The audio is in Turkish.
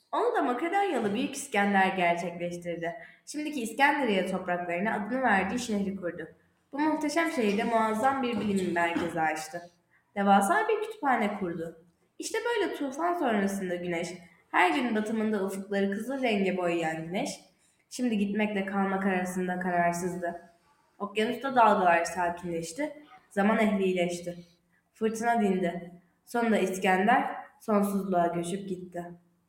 Onu da Makedonyalı Büyük İskender gerçekleştirdi. Şimdiki İskenderiye topraklarına adını verdiği şehri kurdu. Bu muhteşem şehirde muazzam bir bilim merkezi açtı. Devasa bir kütüphane kurdu. İşte böyle tufan sonrasında güneş, her gün batımında ufukları kızıl renge boyayan güneş, şimdi gitmekle kalmak arasında kararsızdı. Okyanusta dalgalar sakinleşti, zaman ehlileşti. Fırtına dindi. Sonunda İskender sonsuzluğa göçüp gitti.